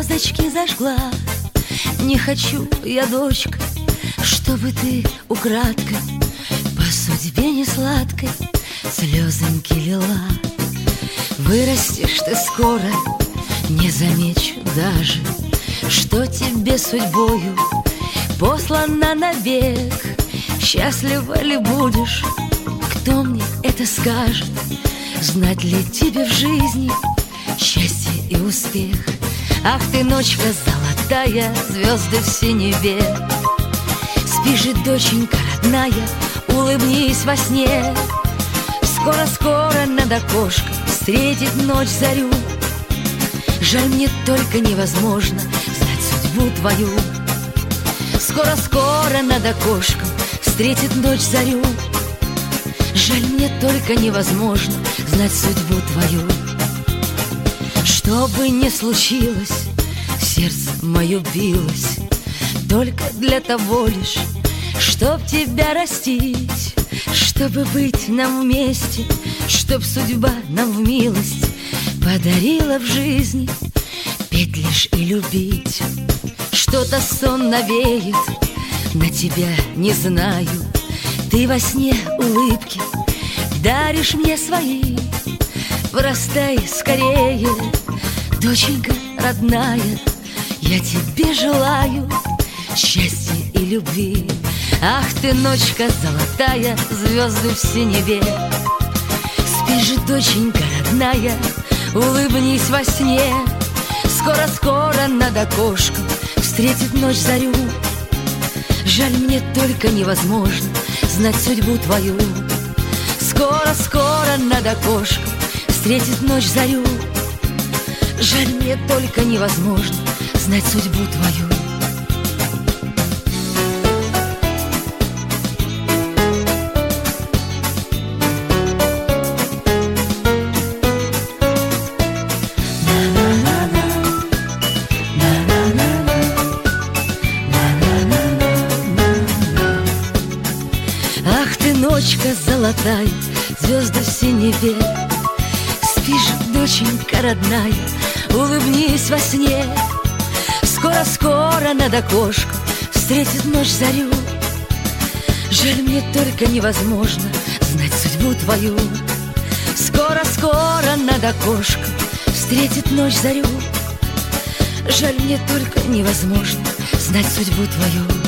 звездочки зажгла. Не хочу я, дочка, чтобы ты украдкой по судьбе несладкой слезоньки лила. Вырастешь ты скоро, не замечу даже, что тебе судьбою послана навек. Счастлива ли будешь, кто мне это скажет? Знать ли тебе в жизни счастье и успех? Ах ты, ночка золотая, звезды в синеве. Спи же, доченька родная, улыбнись во сне. Скоро-скоро над окошком встретит ночь зарю. Жаль, мне только невозможно знать судьбу твою. Скоро-скоро над окошком встретит ночь зарю. Жаль, мне только невозможно знать судьбу твою. Что бы ни случилось, сердце мое билось только для того лишь, чтоб тебя растить, чтобы быть нам вместе, чтоб судьба нам в милость подарила в жизни петь лишь и любить. Что-то сон навеет на тебя, не знаю. Ты во сне улыбки даришь мне свои. Вырастай скорее, доченька родная, я тебе желаю счастья и любви. Ах ты, ночка золотая, звезды в синеве. Спи же, доченька родная, улыбнись во сне. Скоро-скоро над окошком встретит ночь зарю. Жаль, мне только невозможно знать судьбу твою. Скоро-скоро над окошком встретит ночь зарю. Жаль, мне только невозможно знать судьбу твою. Ах ты, ночка золотая, звезды в синеве. Спи же, доченька родная, улыбнись во сне. Скоро-скоро над окошком встретит ночь зарю. Жаль, мне только невозможно знать судьбу твою. Скоро-скоро над окошком встретит ночь зарю. Жаль, мне только невозможно знать судьбу твою.